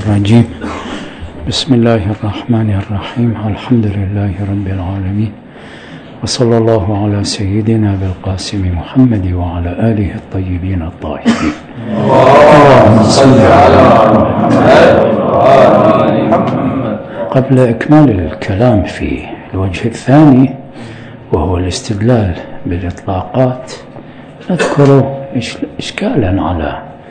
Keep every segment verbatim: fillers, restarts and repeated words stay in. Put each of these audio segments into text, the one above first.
الرجيم. بسم الله الرحمن الرحيم. الحمد لله رب العالمين، وصلى الله على سيدنا بالقاسم محمد وعلى آله الطيبين الطاهرين. اللهم صل على محمد. قبل إكمال الكلام في الوجه الثاني وهو الاستدلال بالإطلاقات، نذكر إشكالا على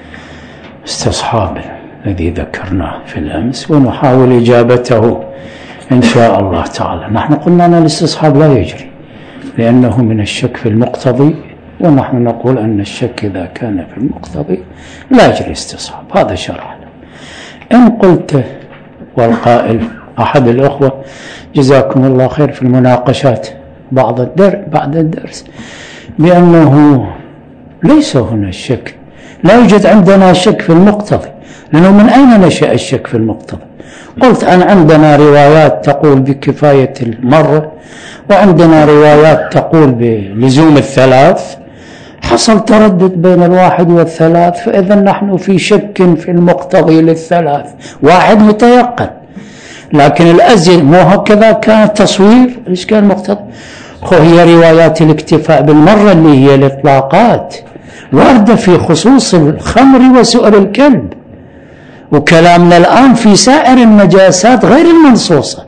استصحاب الذي ذكرناه في الأمس ونحاول إجابته إن شاء الله تعالى. نحن قلنا أن الاستصحاب لا يجري لأنه من الشك في المقتضي، ونحن نقول أن الشك إذا كان في المقتضي لا يجري استصحاب. هذا شرعنا. إن قلت والقائل أحد الأخوة جزاكم الله خير في المناقشات بعض الدرس بعد الدرس بأنه ليس هنا الشك، لا يوجد عندنا شك في المقتضي، لأنه من أين نشأ الشك في المقتضي؟ قلت أن عندنا روايات تقول بكفاية المرة، وعندنا روايات تقول بلزوم الثلاث، حصل تردد بين الواحد والثلاث، فإذا نحن في شك في المقتضي للثلاث، واحد متيقن. لكن الأزل مو هكذا كان التصوير الإشكال المقتضي. هي روايات الاكتفاء بالمرة اللي هي الإطلاقات واردة في خصوص الخمر وسؤر الكلب، وكلامنا الآن في سائر النجاسات غير المنصوصة،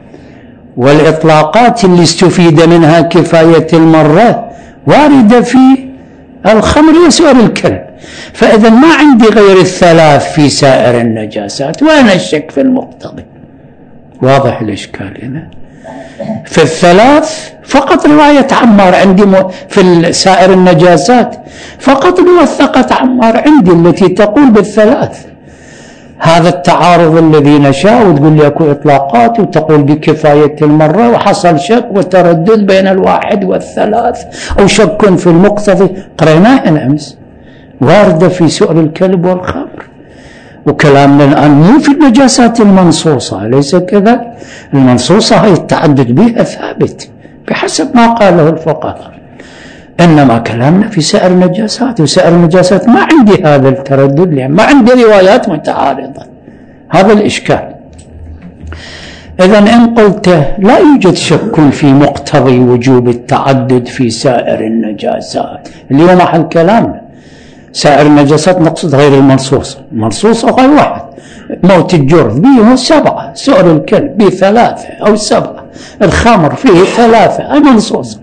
والإطلاقات اللي استفيد منها كفاية المرة واردة في الخمر وسؤر الكلب. فإذا ما عندي غير الثلاث في سائر النجاسات، وأنا الشك في المقتضي. واضح الإشكال هنا؟ في الثلاث فقط رواية عمار عندي، في سائر النجاسات فقط موثقة عمار عندي التي تقول بالثلاث. هذا التعارض الذي نشاء، وتقول لي اكو اطلاقات وتقول بكفاية المرة، وحصل شك وتردد بين الواحد والثلاث، او شك في المقتضي. قريناه الامس واردة في سؤر الكلب والخمر، وكلامنا الآن مو في النجاسات المنصوصة، أليس كذا؟ المنصوصة هي التعدد بها ثابت بحسب ما قاله الفقهاء، إنما كلامنا في سائر النجاسات، وسائر النجاسات ما عندي هذا التردد لأن ما عندي روايات متعارضة. هذا الإشكال. إذن إن قلت لا يوجد شك في مقتضي وجوب التعدد في سائر النجاسات اللي هو محل كلامنا، سائر النجاسات نقصد غير المنصوصة، المنصوصة غير واحد، موت الجرذ به سبعة، سؤر الكلب به ثلاثة أو سبعة، الخمر فيه ثلاثة المنصوصة.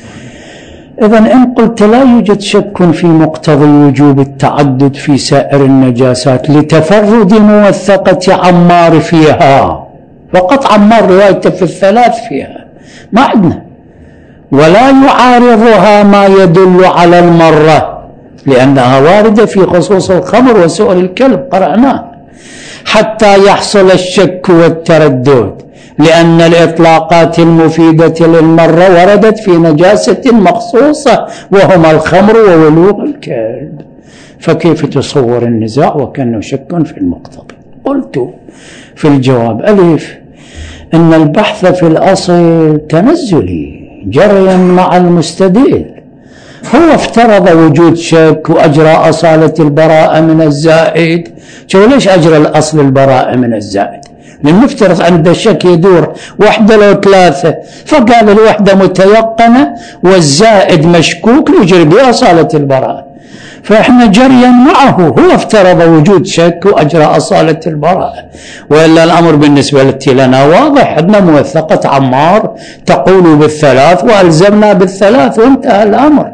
إذن إن قلت لا يوجد شك في مقتضي وجوب التعدد في سائر النجاسات لتفرد موثقة عمار فيها، فقط عمار روايته في الثلاث فيها ما عندنا، ولا يعارضها ما يدل على المرة لأنها واردة في خصوص الخمر وسؤر الكلب قرأناه، حتى يحصل الشك والتردد، لأن الإطلاقات المفيدة للمرة وردت في نجاسة مخصوصة وهما الخمر وولوغ الكلب، فكيف تصور النزاع وكأنه شك في المقتضي؟ قلت في الجواب ألف إن البحث في الأصل تنزلي جريا مع المستدل، هو افترض وجود شك وأجرى أصالة البراءة من الزائد. شو ليش أجرى الأصل البراءة من الزائد؟ للمفترض عند الشك يدور وحدة لو ثلاثة، فقال الوحدة متيقنة والزائد مشكوك يجري بأصالة البراءة، فإحنا جريا معه هو افترض وجود شك وأجرى أصالة البراءة، وإلا الأمر بالنسبة لنا واضح، عندنا موثقة عمار تقول بالثلاث وألزمنا بالثلاث وانتهى الأمر.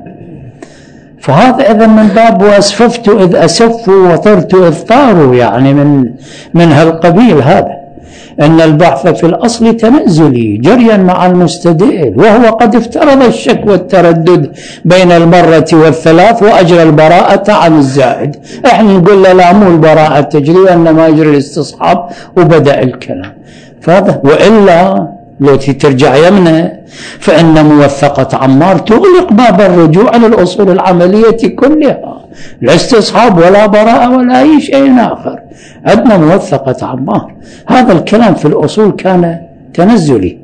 فهذا إذا من باب وأسففت إذ أسفوا وطرت إذ طاروا، يعني من من هالقبيل هذا. أن البحث في الأصل تنزلي جريا مع المستدل، وهو قد افترض الشك والتردد بين المرة والثلاث وأجرى البراءة عن الزائد. احنا نقول له لا مو البراءة تجري وإنما يجري الاستصحاب، وبدأ الكلام. فهذا وإلا لو ترجع يمنه فإن موثقة عمار تغلق باب الرجوع للأصول العملية كلها، لا استصحاب ولا براءة ولا أي شيء آخر، عندنا موثقة عمار. هذا الكلام في الأصول كان تنزلي.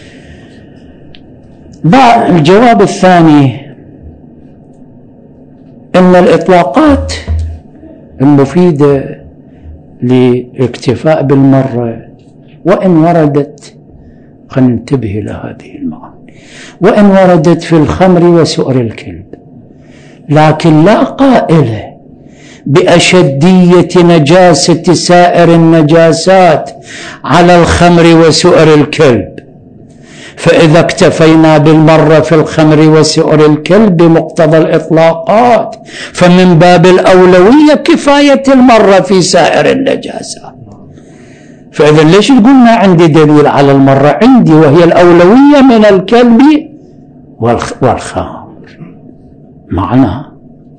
الجواب الثاني إن الإطلاقات المفيدة للاكتفاء بالمرة، وإن وردت، خلينا ننتبه إلى هذه المعاني، وإن وردت في الخمر وسؤر الكلب، لكن لا قائل بأشدية نجاسة سائر النجاسات على الخمر وسؤر الكلب. فإذا اكتفينا بالمرة في الخمر وسؤر الكلب بمقتضى الإطلاقات، فمن باب الأولوية كفاية المرة في سائر النجاسات. فإذا ليش تقول ما عندي دليل على المرة؟ عندي، وهي الأولوية من الكلب والخمر. معنى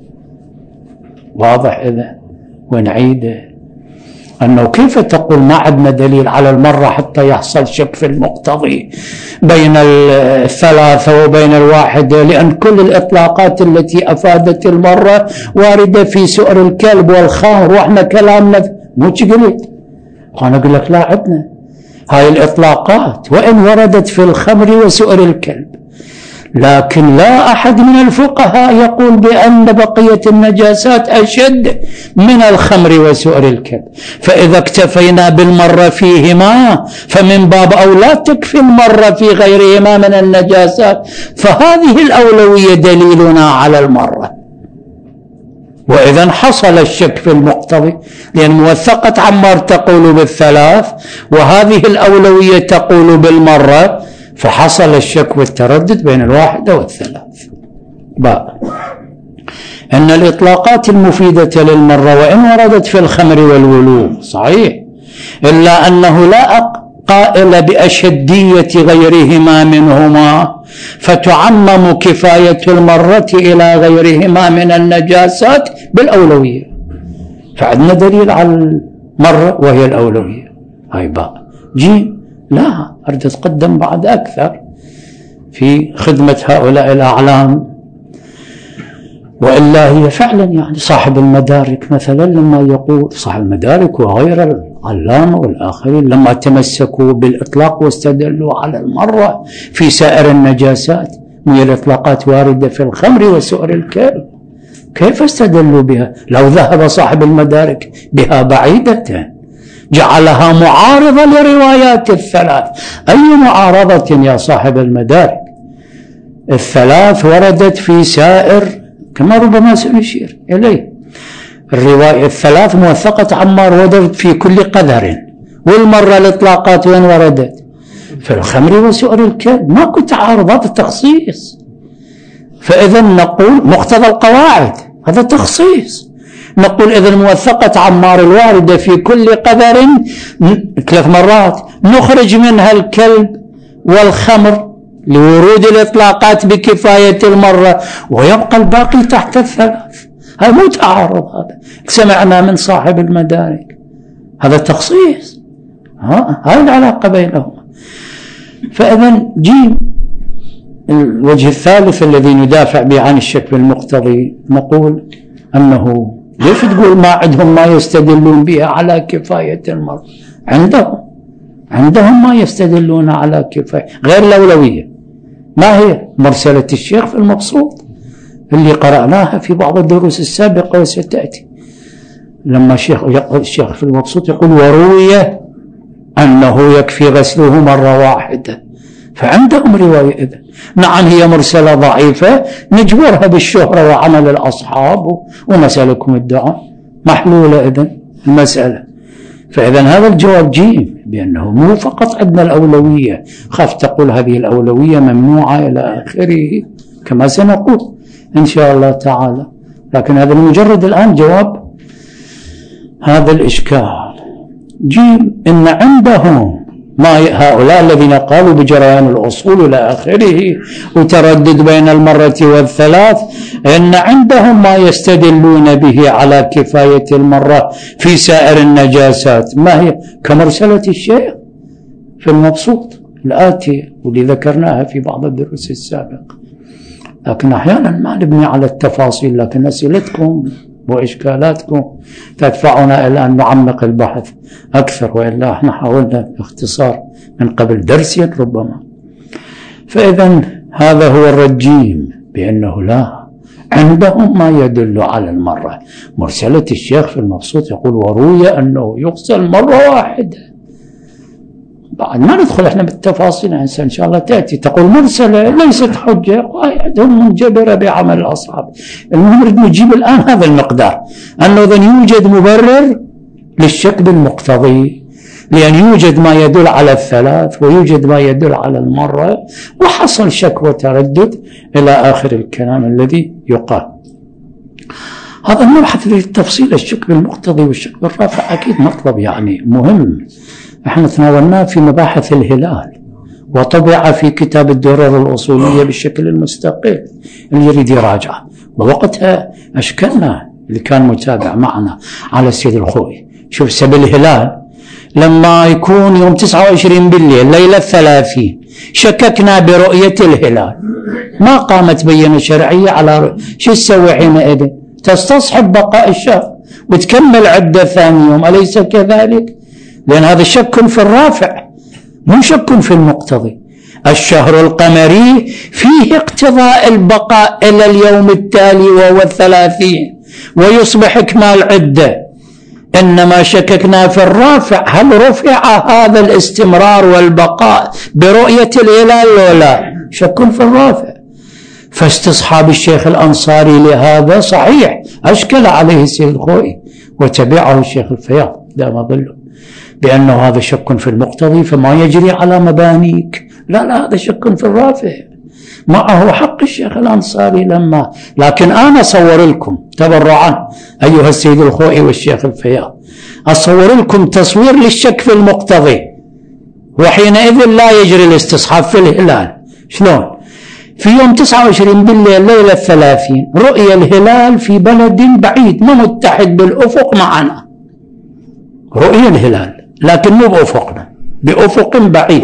واضح إذا، ونعيده أنه كيف تقول ما عندنا دليل على المرة حتى يحصل شك في المقتضي بين الثلاثة وبين الواحدة، لأن كل الإطلاقات التي أفادت المرة واردة في سؤر الكلب والخمر، وإحنا كلامنا مو قلت، وأنا أقول لك لا، عندنا هاي الإطلاقات وإن وردت في الخمر وسؤر الكلب، لكن لا أحد من الفقهاء يقول بأن بقية النجاسات أشد من الخمر وسؤر الكلب. فإذا اكتفينا بالمرة فيهما فمن باب أولى تكفي المرة في غيرهما من النجاسات، فهذه الأولوية دليلنا على المرة. وإذا حصل الشك في المقتضي، لأن موثقة عمار تقول بالثلاث وهذه الأولوية تقول بالمرة، فحصل الشك والتردد بين الواحدة والثلاث. باء أن الإطلاقات المفيدة للمرة وإن وردت في الخمر والولوغ صحيح، إلا أنه لا قائل بأشدية غيرهما منهما، فتعمم كفاية المرة إلى غيرهما من النجاسات بالأولوية. فعندنا دليل على المرة وهي الأولوية. هاي باء. جيم لا، أريد أتقدم بعد أكثر في خدمة هؤلاء الأعلام، وإلا هي فعلا يعني صاحب المدارك مثلا لما يقول صاحب المدارك وغير العلامة والآخرين لما تمسكوا بالإطلاق واستدلوا على المرة في سائر النجاسات، وهي الإطلاقات واردة في الخمر وسؤر الكلب، كيف استدلوا بها؟ لو ذهب صاحب المدارك بها بعيدة جعلها معارضة لروايات الثلاث. أي معارضة يا صاحب المدارك؟ الثلاث وردت في سائر، كما ربما سنشير إليه، الرواية الثلاث موثقة عمار وردت في كل قدر، والمرة الإطلاقات وين وردت؟ في الخمر وسؤر الكلب. ماكو تعارض، هذا تخصيص. فإذا نقول مقتضى القواعد هذا تخصيص، نقول إذا موثقة عمار الواردة في كل قدر ثلاث مرات نخرج منها الكلب والخمر لورود الإطلاقات بكفاية المرة، ويبقى الباقي تحت الثلاث. هذا مو تعارض، هذا سمعنا من صاحب المدارك، هذا تخصيص، هاي العلاقة بينهما. فإذا جيم الوجه الثالث الذي ندافع به عن الشك بالمقتضي، نقول أنه ليش تقول ما عندهم ما يستدلون بها على كفاية المرة؟ عندهم عندهم ما يستدلون على كفاية غير الأولوية. ما هي؟ مرسلة الشيخ في المبسوط اللي قرأناها في بعض الدروس السابقة وستأتي، لما الشيخ الشيخ في المبسوط يقول وروي أنه يكفي غسله مرة واحدة، فعندهم رواية إذن. نعم هي مرسلة ضعيفة نجبرها بالشهرة وعمل الأصحاب ومسألكم الدعاء محلولة إذن المسألة. فإذا هذا الجواب جيم بأنه مو فقط عندنا الأولوية، خاف تقول هذه الأولوية ممنوعة إلى آخره كما سنقول إن شاء الله تعالى، لكن هذا مجرد الآن جواب هذا الإشكال. جيم إن عندهم ما هؤلاء الذين قالوا بجريان الأصول إلى آخره وتردد بين المرة والثلاث، إن عندهم ما يستدلون به على كفاية المرة في سائر النجاسات. ما هي؟ كمرسلة الشيخ في المبسوط الآتية واللي ذكرناها في بعض الدروس السابقة. لكن أحيانا ما نبني على التفاصيل، لكن أسئلتكم وإشكالاتكم تدفعنا إلى أن نعمق البحث أكثر، وإلا احنا حاولنا اختصار من قبل درس ربما. فإذا هذا هو الرجيم بأنه لا، عندهم ما يدل على المرة. مرسلة الشيخ في المبسوط يقول وروي أنه يغسل مرة واحدة. بعد ما ندخل احنا بالتفاصيل إن شاء الله تأتي تقول مرسلة ليست حجة، قاعدهم منجبرة بعمل الأصحاب. المهم نجيب الآن هذا المقدار، أنه إذن يوجد مبرر للشك بالمقتضي، لأن يوجد ما يدل على الثلاث ويوجد ما يدل على المرة، وحصل شك وتردد إلى آخر الكلام الذي يقال. هذا المبحث للتفصيل الشك بالمقتضي والشك بالرافع أكيد مطلب يعني مهم، احنا تناولناه في مباحث الهلال وطبع في كتاب الدرر الأصولية بالشكل المستقل اللي يريد يراجعه، ووقتها أشكلنا اللي كان متابع معنا على السيد الخوئي. شوف سبب الهلال لما يكون يوم تسعة وعشرين بالليل ليلة الثلاثين شككنا برؤية الهلال، ما قامت بينة شرعية على رؤية، شو تسوي حينئذ؟ تستصحب بقاء الشهر وتكمل عدة ثاني يوم، أليس كذلك؟ لأن هذا شك في الرافع مو شك في المقتضي. الشهر القمري فيه اقتضاء البقاء إلى اليوم التالي وهو الثلاثين ويصبح إكمال عدة، إنما شككنا في الرافع، هل رفع هذا الاستمرار والبقاء برؤية الهلال ولا لا؟ شك في الرافع. فاستصحاب الشيخ الأنصاري لهذا صحيح، أشكل عليه السيد الخوئي وتبعه الشيخ الفياض دام ظله بأنه هذا شك في المقتضي فما يجري على مبانيك، لا لا هذا شك في الرافع. معه حق الشيخ الأنصاري لما، لكن أنا أصور لكم تبرعا أيها السيد الخوئي والشيخ الفياض، أصور لكم تصوير للشك في المقتضي، وحينئذ لا يجري الاستصحاب في الهلال. شلون؟ في يوم تسعة وعشرين بالليل ليلة الثلاثين رؤية الهلال في بلد بعيد ما متحد بالأفق معنا، رؤية الهلال لكن مو بأفقنا، بأفق بعيد،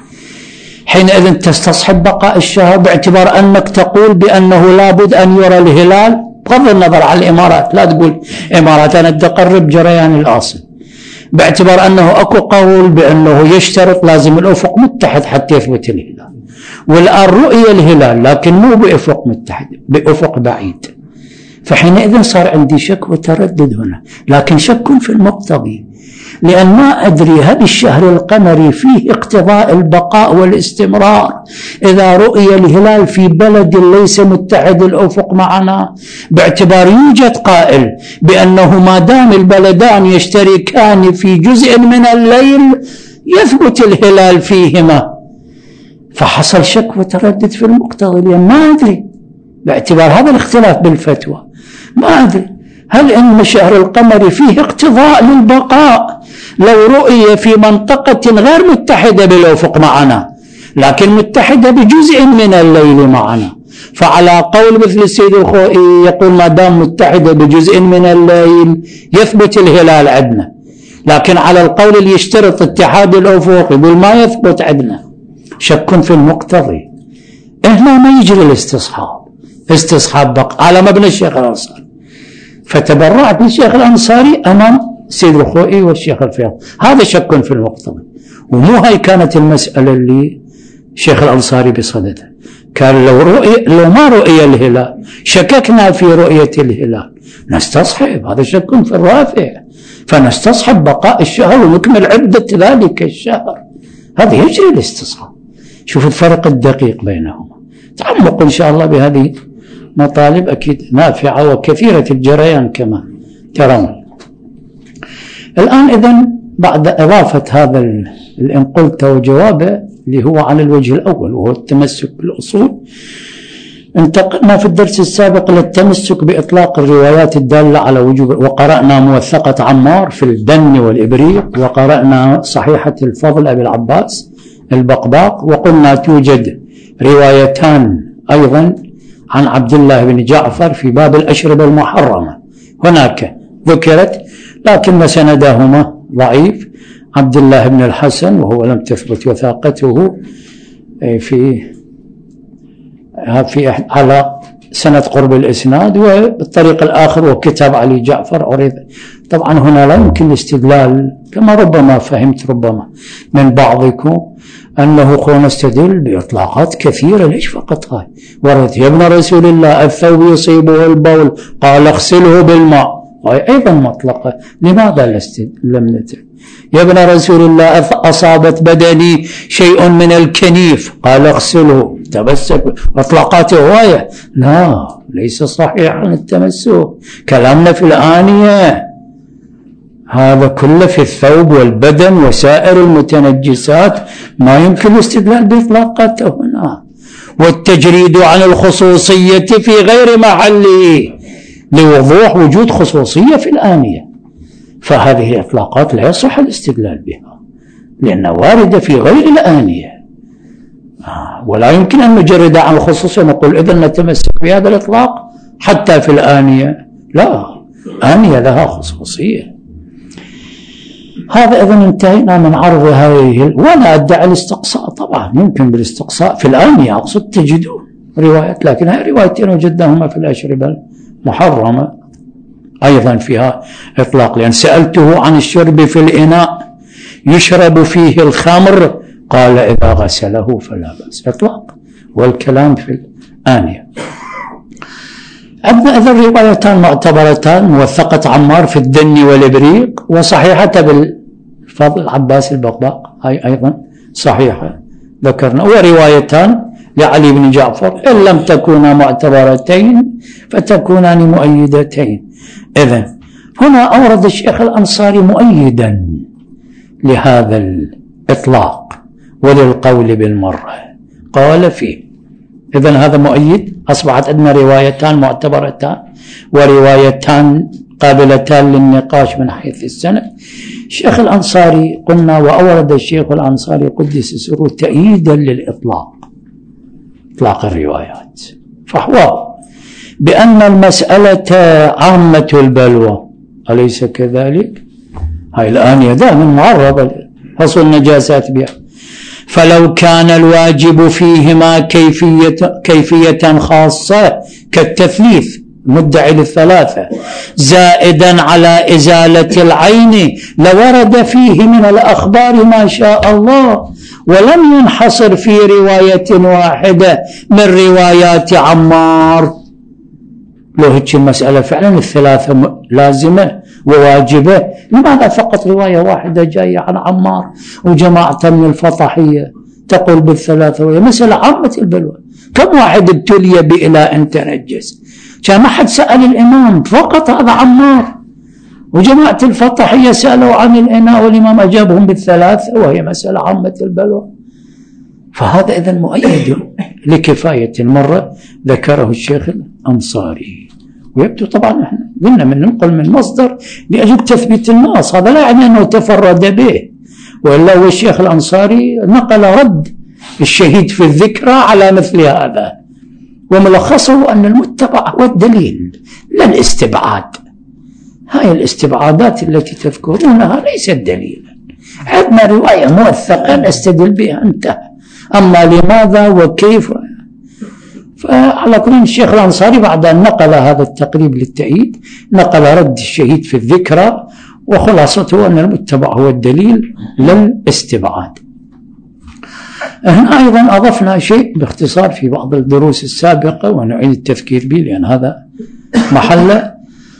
حينئذ تستصحب بقاء الشهر باعتبار أنك تقول بأنه لابد أن يرى الهلال بغض النظر عن الإمارات، لا تقول إمارات أنا تقرب جريان الأصل، باعتبار أنه أكو قول بأنه يشترط لازم الأفق متحد حتى يثبت الهلال، والآن رؤية الهلال لكن مو بأفق متحد بأفق بعيد، فحينئذ صار عندي شك وتردد هنا، لكن شك في المقتضي، لأن ما أدري هل الشهر القمري فيه اقتضاء البقاء والاستمرار إذا رؤي الهلال في بلد ليس متحد الأفق معنا، باعتبار يوجد قائل بأنه ما دام البلدان يشتركان في جزء من الليل يثبت الهلال فيهما، فحصل شك وتردد في المقتضي، لأن ما أدري باعتبار هذا الاختلاف بالفتوى، ما أدري هل إن الشهر القمري فيه اقتضاء للبقاء لو رؤية في منطقة غير متحدة بالأفق معنا لكن متحدة بجزء من الليل معنا، فعلى قول مثل السيد الخوئي يقول ما دام متحدة بجزء من الليل يثبت الهلال عندنا، لكن على القول اللي يشترط اتحاد الأفق يقول ما يثبت عندنا، شك في المقتضي. هنا ما يجري الاستصحاب، استصحاب بقى على مبنى الشيخ الأنصاري، فتبرعت للشيخ الأنصاري أمام سيد الخوئي والشيخ الفياض، هذا شك في المقتضي، ومو هاي كانت المسألة اللي الشيخ الأنصاري بصددها، كان لو رؤية لو ما رؤية الهلال شككنا في رؤية الهلال نستصحب، هذا شك في الرافع، فنستصحب بقاء الشهر ونكمل عدة ذلك الشهر، هذا يجري الاستصحاب. شوف الفرق الدقيق بينهما. تعمق إن شاء الله بهذه مطالب أكيد نافعة وكثيرة الجريان كما ترون. الآن إذن بعد إضافة هذا اللي قلت وجوابه اللي هو على الوجه الأول وهو التمسك بالأصول، انتقلنا في الدرس السابق للتمسك بإطلاق الروايات الدالة على وجوب، وقرأنا موثقة عمار في الدن والإبريق، وقرأنا صحيحة الفضل أبي العباس البقباق، وقلنا توجد روايتان أيضا عن عبد الله بن جعفر في باب الأشربة المحرمة هناك ذكرت لكن سندهما ضعيف، عبد الله بن الحسن وهو لم تثبت وثاقته في في على سنة قرب الإسناد، وبالطريق الآخر وكتاب علي جعفر أريد. طبعا هنا لا يمكن الاستدلال كما ربما فهمت ربما من بعضكم أنه خلونا نستدل بإطلاقات كثيرة. ليش فقط هاي وردت يا ابن رسول الله الثوب يصيبه البول قال اغسله بالماء، هاي أيضا مطلقة. لماذا لم نتل يا ابن رسول الله أصابت بدني شيء من الكنيف قال اغسله تمسك؟ اطلاقات هواية. لا، ليس صحيحا التمسك. كلامنا في الآنية هذا كله في الثوب والبدن وسائر المتنجسات، ما يمكن الاستدلال بإطلاقاته هنا. والتجريد عن الخصوصية في غير محله لوضوح وجود خصوصية في الآنية، فهذه إطلاقات لا يصح الاستدلال بها لأنها واردة في غير الآنية. آه ولا يمكن أن نجرد عن الخصوصية نقول إذن نتمسك بهذا الإطلاق حتى في الآنية. لا، آنية لها خصوصية. هذا إذن انتهينا من عرض هذه. ولا أدعي الاستقصاء، طبعا يمكن بالاستقصاء في الآنية، أقصد تجدون روايات، لكن هذه روايتين وجدناهما في الأشربة المحرمة أيضا فيها إطلاق، لأن سألته عن الشرب في الإناء يشرب فيه الخمر قال إذا غسله فلا بأس، إطلاق. والكلام في الآنية. عندنا إذن روايتان معتبرتان، موثقة عمار في الدني والإبريق، وصحيحة بالفضل عباس البقباق هاي أيضا صحيحة ذكرنا، وروايتان لعلي بن جعفر إن لم تكونا معتبرتين فتكونان مؤيدتين. إذن هنا أورد الشيخ الأنصاري مؤيدا لهذا الإطلاق وللقول بالمرة، قال فيه. إذن هذا مؤيد، أصبحت عندنا روايتان معتبرتان وروايتان قابلتان للنقاش من حيث السند. الشيخ الأنصاري قلنا وأورد الشيخ الأنصاري قدس سره تأييدا للإطلاق، إطلاق الروايات، فهو بأن المسألة عامة البلوى، أليس كذلك؟ هاي الآنية دائما معرضة لحصول النجاسات بها، فلو كان الواجب فيهما كيفية, كيفية خاصة كالتثليث مدعي للثلاثة زائدا على إزالة العين لورد فيه من الأخبار ما شاء الله، ولم ينحصر في رواية واحدة من روايات عمار. لو هيك المسألة فعلا الثلاثة لازمة وواجبة، لماذا فقط رواية واحدة جاية عن عمار وجماعة من الفطحية تقول بالثلاثة؟ وهي مسألة عامة البلوى. كم واحد ابتلي بإلاء تنجس؟ كان ما حد سأل الإمام، فقط هذا عمار، وجماعة الفطحية سألوا عن الإناء والإمام أجابهم بالثلاثة، وهي مسألة عامة البلوى. فهذا إذن مؤيد لكفاية مرة ذكره الشيخ الأنصاري. ويبدو طبعا احنا قلنا من ننقل من مصدر لأجل تثبيت النص، هذا لا يعني أنه تفرد به، وإلا هو الشيخ الأنصاري نقل رد الشهيد في الذكرى على مثل هذا، وملخصه أن المتبع هو الدليل لا الاستبعاد. هاي الاستبعادات التي تذكرونها ليست دليلا، عندنا رواية موثقة نستدل بها انتهى. أما لماذا وكيف، فعلى كل الشيخ الأنصاري بعد أن نقل هذا التقريب للتأييد نقل رد الشهيد في الذكرى، وخلاصته أن المتبع هو الدليل للاستبعاد. هنا أيضا أضفنا شيء باختصار في بعض الدروس السابقة ونعيد التفكير به لأن هذا محله،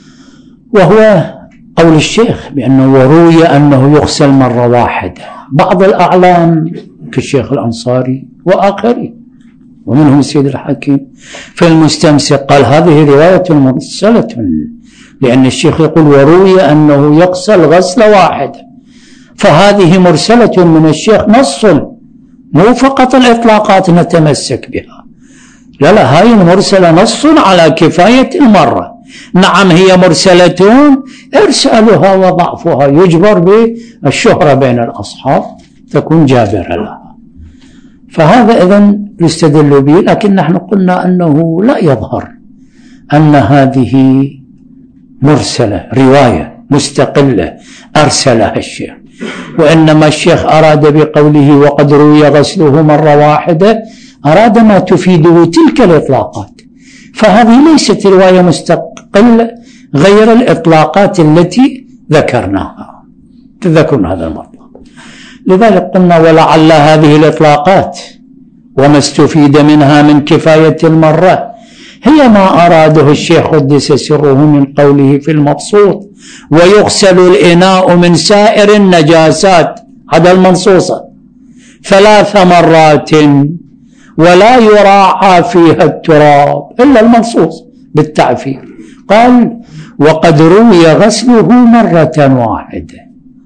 وهو قول الشيخ بأنه وروي أنه يغسل مرة واحدة. بعض الأعلام كالشيخ الأنصاري وآخرين ومنهم السيد الحكيم في المستمسك قال هذه رواية مرسلة، لأن الشيخ يقول وروي أنه يغسل غسلة واحدة، فهذه مرسلة من الشيخ نص، مو فقط الإطلاقات نتمسك بها، لا لا، هاي المرسلة نص على كفاية المرة. نعم هي مرسلة إرسالها وضعفها يجبر بالشهرة بين الأصحاب تكون جابرة لها، فهذا إذن يستدل به. لكن نحن قلنا أنه لا يظهر أن هذه مرسلة رواية مستقلة أرسلها الشيخ، وإنما الشيخ أراد بقوله وقد روي غسله مرة واحدة أراد ما تفيده تلك الإطلاقات، فهذه ليست رواية مستقلة غير الإطلاقات التي ذكرناها. تذكرون هذا المطلب. لذلك قلنا ولعل هذه الإطلاقات وما استفيد منها من كفاية المرة هي ما أراده الشيخ قدس سره من قوله في المبسوط ويغسل الإناء من سائر النجاسات، هذا المنصوصة ثلاث مرات ولا يراعى فيها التراب إلا المنصوص بالتعفير. قال وقد روي غسله مرة واحدة.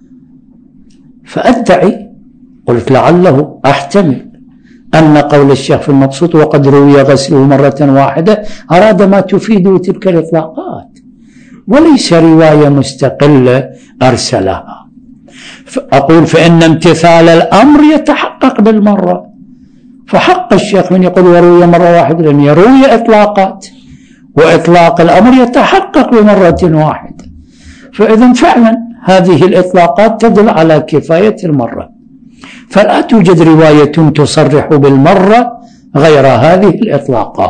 فأدعي قلت لعله أحتمل أن قول الشيخ في المبسوط وقد روي غسله مرة واحدة أراد ما تفيده تلك الإطلاقات وليس رواية مستقلة أرسلها. أقول فإن امتثال الأمر يتحقق بالمرة، فحق الشيخ من يقول وروي مرة واحدة لأن يروي إطلاقات، وإطلاق الأمر يتحقق بمرة واحدة. فإذن فعلا هذه الإطلاقات تدل على كفاية المرة، فلا توجد رواية تصرح بالمرة غير هذه الإطلاقات.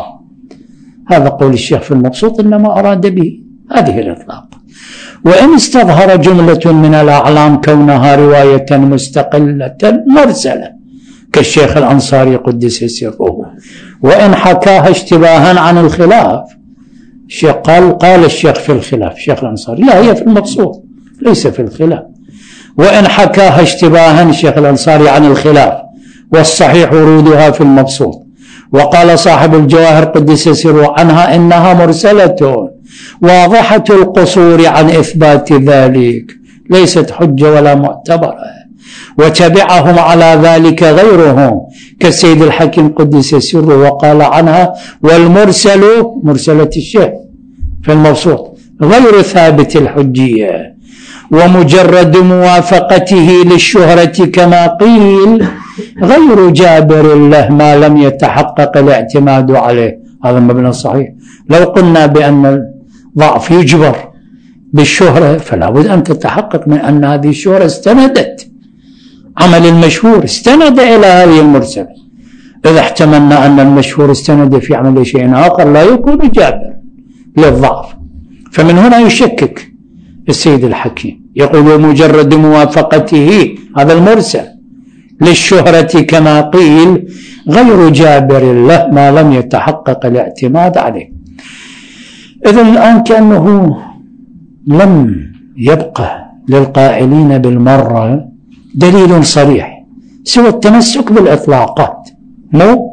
هذا قول الشيخ في المبسوط إنما أراد به هذه الإطلاق. وإن استظهر جملة من الأعلام كونها رواية مستقلة مرسلة كالشيخ الأنصاري قدس سره، وإن حكاها اشتباها عن الخلاف، الشيخ قال قال الشيخ في الخلاف الشيخ الأنصاري لا هي في المبسوط ليس في الخلاف، وإن حكاها اشتباها الشيخ الأنصاري عن الخلاف والصحيح ورودها في المبسوط. وقال صاحب الجواهر قدس سره عنها إنها مرسلة واضحة القصور عن إثبات ذلك، ليست حجة ولا معتبرة، وتبعهم على ذلك غيرهم كالسيد الحكيم قدس سره وقال عنها والمرسل مرسلة الشيخ في المبسوط غير ثابت الحجية ومجرد موافقته للشهرة كما قيل غير جابر له ما لم يتحقق الاعتماد عليه. هذا مبنى صحيح. لو قلنا بأن الضعف يجبر بالشهرة فلا بد أن تتحقق من أن هذه الشهرة استندت عمل المشهور استند إلى هذه المرسلة. إذا احتملنا أن المشهور استند في عمل شيء آخر لا يكون جابر للضعف. فمن هنا يشكك السيد الحكيم يقول مجرد موافقته هذا المرسل للشهرة كما قيل غير جابر له ما لم يتحقق الاعتماد عليه. إذن الآن كأنه لم يبقى للقائلين بالمرة دليل صريح سوى التمسك بالإطلاقات مو،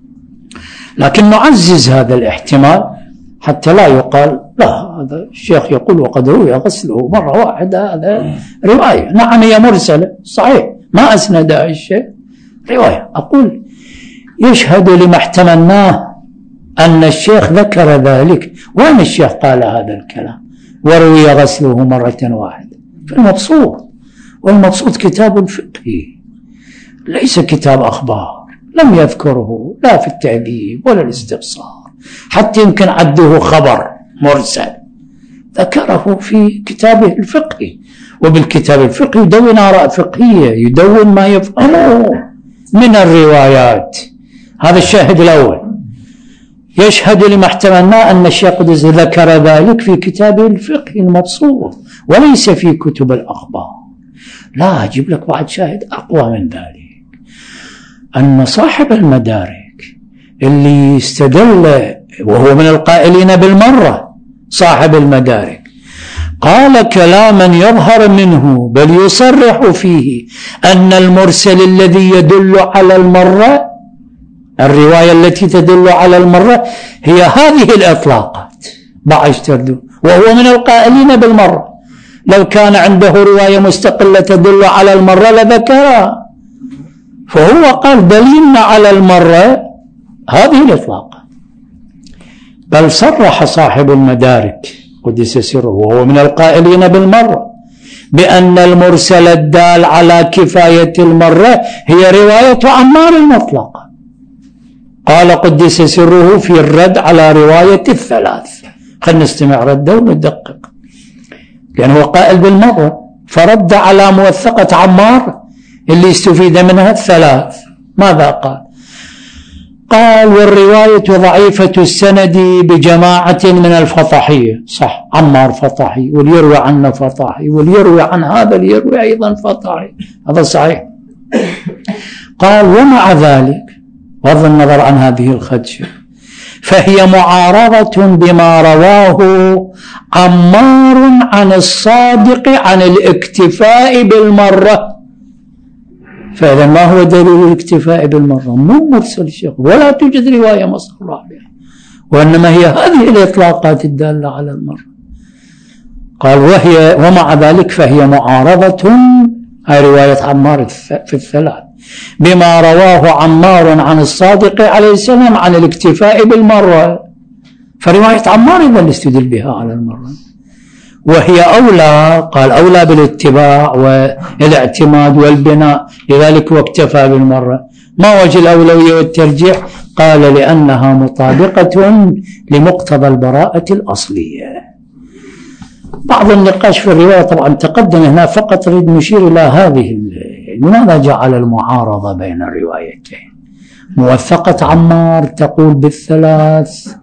لكن نعزز هذا الاحتمال حتى لا يقال لا هذا الشيخ يقول وقد روي غسله مرة واحدة هذا رواية. نعم هي مرسلة صحيح ما أسندها الشيخ رواية. أقول يشهد لما احتملناه أن الشيخ ذكر ذلك. وأن الشيخ قال هذا الكلام وروي غسله مرة واحدة في المبسوط، والمبسوط كتاب فقهي ليس كتاب أخبار، لم يذكره لا في التهذيب ولا الاستبصار حتى يمكن عده خبر مرسل، ذكره في كتابه الفقهي. وبالكتاب الفقهي يدون آراء فقهية، يدون ما يفهمه من الروايات. هذا الشاهد الأول. يشهد لما احتملنا أن الشيخ قدس ذكر ذلك في كتابه الفقهي المبسوط وليس في كتب الأخبار. لا أجيب لك بعد شاهد أقوى من ذلك، أن صاحب المدارك اللي استدل وهو من القائلين بالمرة صاحب المدارك قال كلاما يظهر منه بل يصرح فيه أن المرسل الذي يدل على المرة الرواية التي تدل على المرة هي هذه الإطلاقات بعش تردو، وهو من القائلين بالمرة. لو كان عنده رواية مستقلة تدل على المرة لذكرها، فهو قال دليلنا على المرة هذه الإطلاقات. بل صرح صاحب المدارك قدس سره وهو من القائلين بالمرة بأن المرسل الدال على كفاية المرة هي رواية عمار المطلقة. قال قدس سره في الرد على رواية الثلاث. خلنا نستمع رده وندقق لأنه قائل بالمرة، فرد على موثقة عمار اللي استفيد منها الثلاث. ماذا قال؟ قال والرواية ضعيفة السند بجماعة من الفطحية. صح، عمار فطحي واللي يروي عنه فطحي واللي يروي عن هذا اللي يروي أيضا فطحي، هذا صحيح. قال ومع ذلك بغض النظر عن هذه الخدشة فهي معارضة بما رواه عمار عن الصادق عن الاكتفاء بالمرة. فإذا ما هو دليل الاكتفاء بالمرة؟ مو مرسل الشيخ ولا توجد رواية مصرح بها، وإنما هي هذه الإطلاقات الدالة على المرة. قال وهي ومع ذلك فهي معارضة، هاي رواية عمار في الثلاث، بما رواه عمار عن الصادق عليه السلام عن الاكتفاء بالمرة. فرواية عمار إذا استدل بها على المرة، وهي أولى. قال أولى بالاتباع والاعتماد والبناء، لذلك واكتفى بالمرة. ما وجه الأولوية والترجيح؟ قال لأنها مطابقة لمقتضى البراءة الأصلية. بعض النقاش في الرواية طبعا تقدم هنا، فقط نريد نشير إلى هذه لماذا جعل المعارضة بين الروايتين. موثقة عمار تقول بالثلاث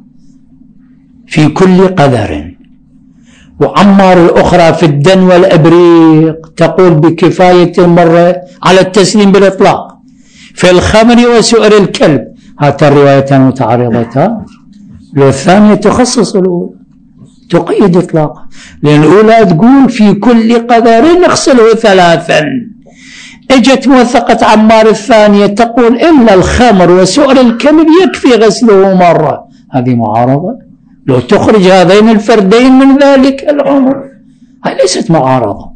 في كل قدر، وعمار الأخرى في الدن والأبريق تقول بكفاية المرة على التسليم بالإطلاق في الخمر وسؤر الكلب. هاتان الروايتان متعارضتان، والثانية تخصص الأولى تقيد إطلاقا، لأن الأولى تقول في كل قدر نغسله ثلاثا، اجت موثقة عمار الثانية تقول إلا الخمر وسؤر الكلب يكفي غسله مرة. هذه معارضة لو تخرج هذين الفردين من ذلك العمر، هذه ليست معارضة.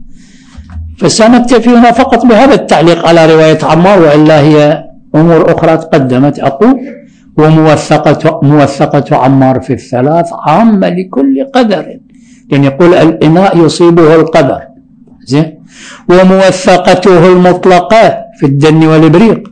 فسنكتفي هنا فقط بهذا التعليق على رواية عمار، وإلا هي أمور أخرى تقدمت. أقول وموثقة موثقة عمار في الثلاث عامة لكل قدر، لأن يقول الإناء يصيبه القدر، زين، وموثقته المطلقة في الدن والإبريق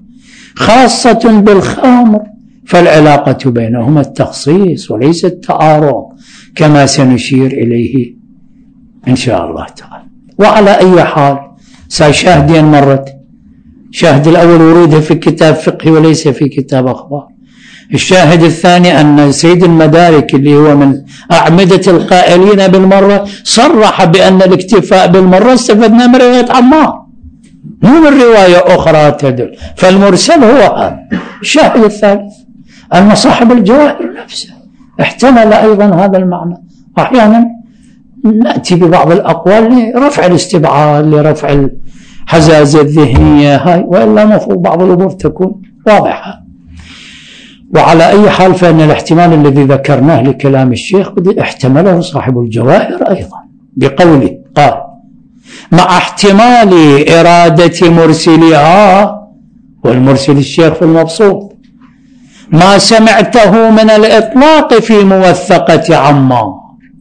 خاصة بالخمر، فالعلاقة بينهما التخصيص وليس التعارض كما سنشير إليه إن شاء الله تعالى. وعلى أي حال سأشاهدين مرت، شاهد الأول ورودها في كتاب فقه وليس في كتاب أخبار. الشاهد الثاني أن سيد المدارك اللي هو من أعمدة القائلين بالمرة صرح بأن الاكتفاء بالمرة استفدنا من رواية عمار مو من رواية أخرى تدل، فالمرسل هو هذا. الشاهد الثالث أن صاحب الجواهر نفسه احتمل أيضا هذا المعنى. أحيانا نأتي ببعض الأقوال لرفع الاستبعاد، لرفع الحزازة الذهنية هاي، وإلا مفروض بعض الأمور تكون واضحة. وعلى أي حال فإن الاحتمال الذي ذكرناه لكلام الشيخ احتمله صاحب الجواهر أيضا بقوله قال مع احتمال إرادة مرسلها، والمرسل الشيخ في المبسوط، ما سمعته من الإطلاق في موثقة عمار.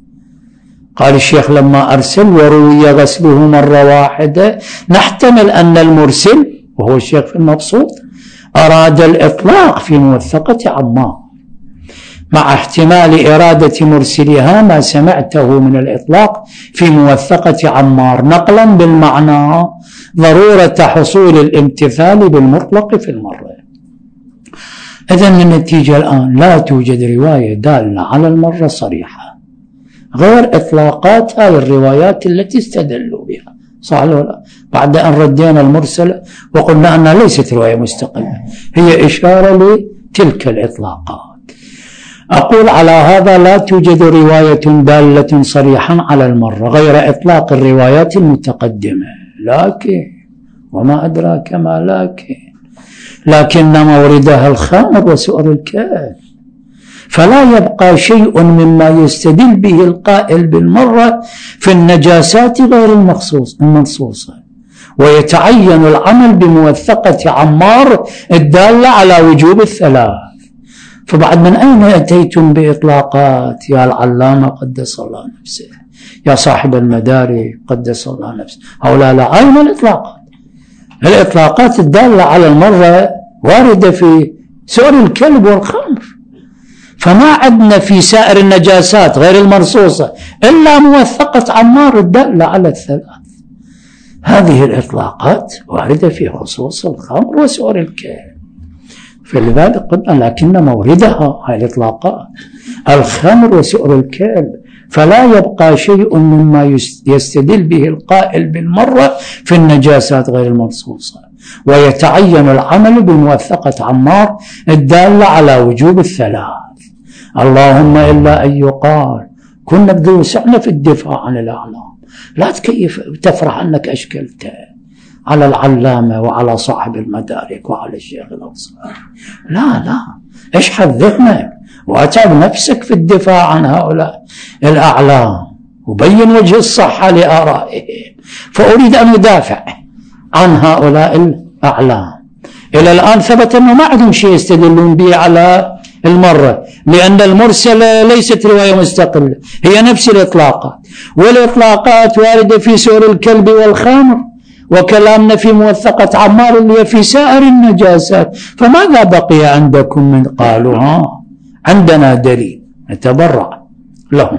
قال الشيخ لما أرسل وروي غسله مرة واحدة نحتمل أن المرسل وهو الشيخ في المبسوط أراد الإطلاق في موثقة عمار، مع احتمال إرادة مرسلها ما سمعته من الإطلاق في موثقة عمار، نقلا بالمعنى ضرورة حصول الامتثال بالمطلق في المرة. إذن النتيجة الآن لا توجد رواية دالة على المرة صريحة غير إطلاقات هذه الروايات التي استدلوا بها، صح ولا لا؟ بعد أن ردينا المرسلة وقلنا أنها ليست رواية مستقلة، هي إشارة لتلك الإطلاقات. أقول على هذا لا توجد رواية دالة صريحا على المرة غير إطلاق الروايات المتقدمة، لكن وما أدراك ما لكن لكن موردها الخمر وسؤر الكلب، فلا يبقى شيء مما يستدل به القائل بالمرة في النجاسات غير المخصوص المنصوصة، ويتعين العمل بموثقة عمار الدالة على وجوب الثلاث. فبعد من أين أتيتم بإطلاقات يا العلامة قدس الله نفسه، يا صاحب المدارك قدس الله نفسه؟ هؤلاء لا عين الإطلاقات. الإطلاقات الدالة على المرة واردة في سؤر الكلب والخمر، فما عندنا في سائر النجاسات غير المرصوصة إلا موثقة عمار الدالة على الثلاث. هذه الإطلاقات واردة في خصوص الخمر وسؤر الكلب. فلذلك قلنا لكن موردها هاي الإطلاقات الخمر وسؤر الكلب، فلا يبقى شيء مما يستدل به القائل بالمرة في النجاسات غير المنصوصة، ويتعين العمل بموثقة عمار الدالة على وجوب الثلاث. اللهم إلا أن يقال كنا بذو وسعنا في الدفاع عن الأعلام، لا تكيف تفرح أنك أشكلت على العلامة وعلى صاحب المدارك وعلى الشيخ الأنصاري، لا لا، اشحذ ذهنك وأتعب نفسك في الدفاع عن هؤلاء الأعلام وبين وجه الصحة لآرائهم. فأريد أن أدافع عن هؤلاء الأعلام. إلى الآن ثبت أنه ما عندهم شيء يستدلون به على المرة، لأن المرسلة ليست رواية مستقلة، هي نفس الإطلاقات، والإطلاقات واردة في سؤر الكلب والخمر، وكلامنا في موثقة عمار اللي في سائر النجاسات. فماذا بقي عندكم من قالوا ها عندنا دليل نتبرع لهم؟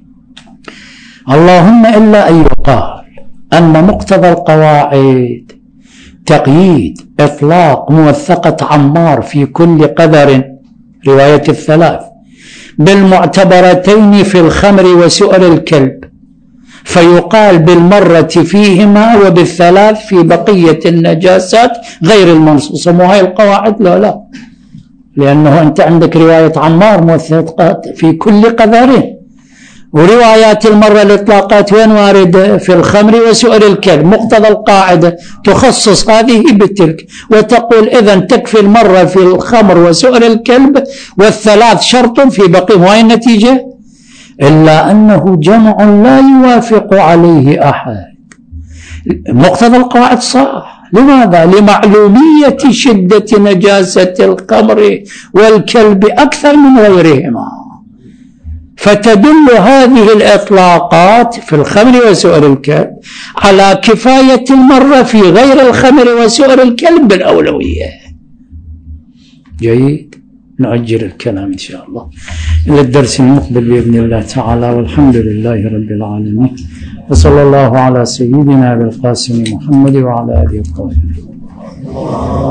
اللهم إلا أن يقال أن مقتضى القواعد تقييد إطلاق موثقة عمار في كل قدر رواية الثلاث بالمعتبرتين في الخمر وسؤر الكلب، فيقال بالمرة فيهما وبالثلاث في بقية النجاسات غير المنصوصة. مو هاي القواعد؟ لا لا، لأنه أنت عندك رواية عمار موثقات في كل قدرين، وروايات المرة الإطلاقات وين واردة؟ في الخمر وسؤر الكلب. مقتضى القاعدة تخصص هذه بتلك وتقول إذن تكفي المرة في الخمر وسؤر الكلب والثلاث شرط في بقية. وهي النتيجة؟ إلا أنه جمع لا يوافق عليه أحد. مقتضى القواعد صح. لماذا؟ لمعلومية شدة نجاسة الخمر والكلب أكثر من غيرهما، فتدل هذه الإطلاقات في الخمر وسؤر الكلب على كفاية المرة في غير الخمر وسؤر الكلب بالأولوية. جيد، نؤجل الكلام إن شاء الله إلى الدرس المقبل بإذن الله تعالى، والحمد لله رب العالمين، وصلى الله على سيدنا بالقاسم محمد وعلى آله وصحبه.